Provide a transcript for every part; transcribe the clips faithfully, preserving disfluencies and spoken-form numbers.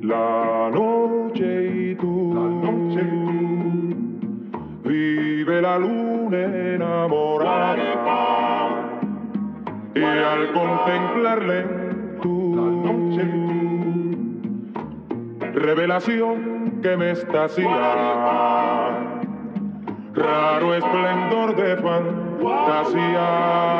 La noche y tú, la noche y tú, vive la luna enamorada, y al contemplarla en tú, la noche y tú, revelación que me extasia, raro esplendor de fantasía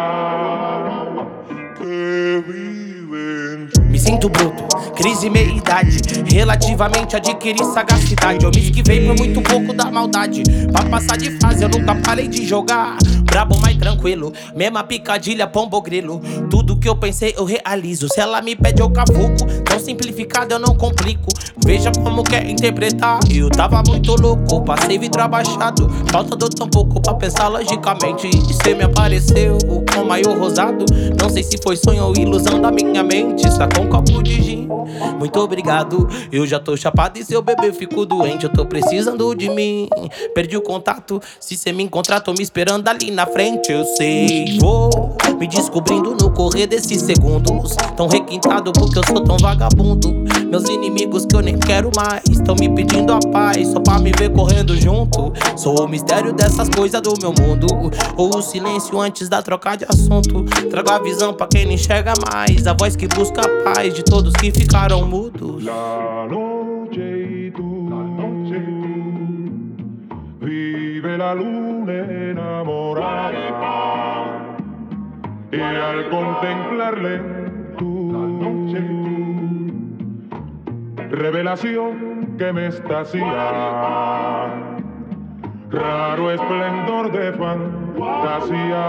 que vive en ti. Me sinto bruto, crise meia-idade. Relativamente adquiri sagacidade. Eu me esquivei por muito pouco da maldade. Pra passar de fase eu nunca parei de jogar. Brabo, mais tranquilo, mesma picadilha, pombo grilo. Tudo que eu pensei eu realizo. Se ela me pede eu cavuco, tão simplificado eu não complico. Veja como quer interpretar. Eu tava muito louco, passei vidro abaixado. Falta do tão pouco pra pensar logicamente. E cê me apareceu com maior rosado. Não sei se foi sonho ou ilusão da minha mente. Sacou um copo de gin, muito obrigado. Eu já tô chapado e seu bebê ficou doente. Eu tô precisando de mim, perdi o contato. Se cê me encontrar, tô me esperando ali na frente. Eu sei, vou me descobrindo no correr desses segundos. Tão requintado porque eu sou tão vagabundo. Meus inimigos que eu nem quero mais tão me pedindo a paz, só pra me ver correndo junto. Sou o mistério dessas coisas do meu mundo, ou o silêncio antes da troca de assunto. Trago a visão pra quem não enxerga mais, a voz que busca a paz de todos que ficaram mudos. La noche y tú, la noche y tú, vive la luna enamorada, y al contemplarla en tú, la noche y tú, revelación que me extasia, raro esplendor de fantasía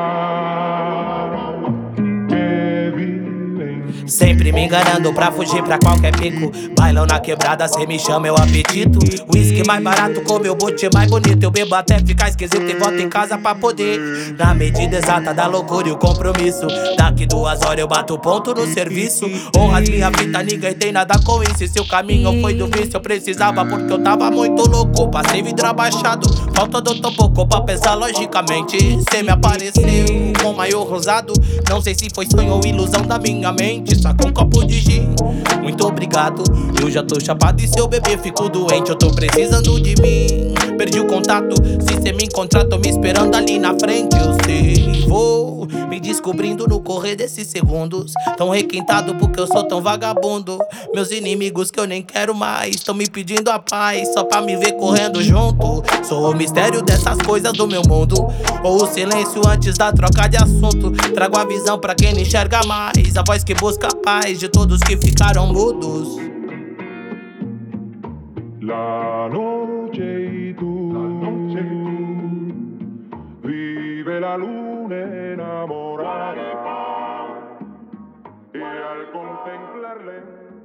que vive em Sempre me enganando pra fugir pra qualquer pico. Bailão na quebrada, cê me chama, meu apetito. Whisky mais barato com meu bote mais bonito. Eu bebo até ficar esquisito e volto em casa pra poder, na medida exata da loucura e o compromisso. Daqui duas horas eu bato ponto no serviço. Honras minha vida, ninguém tem nada com isso. E se o caminho foi do vício, eu precisava porque eu tava muito louco. Passei vidro abaixado, falta do tão pouco pra pensar logicamente. Cê me apareceu com maior rosado. Não sei se foi sonho ou ilusão da minha mente. Sacou um copo de gin, muito obrigado. Eu já tô chapado e seu bebê ficou doente. Eu tô precisando de mim, perdi o contato. Se cê me encontrar, tô me esperando ali na frente. Eu sei, vou me descobrindo no correr desses segundos. Tão requintado porque eu sou tão vagabundo. Meus inimigos que eu nem quero mais tão me pedindo a paz, só pra me ver correndo junto. Sou o mistério dessas coisas do meu mundo, ou o silêncio antes da troca de assunto. Trago a visão pra quem não enxerga mais, a voz que busca a paz de todos que ficaram mudos. la noche y tú, la noche y tú, vive la luna enamorada, y al contemplarla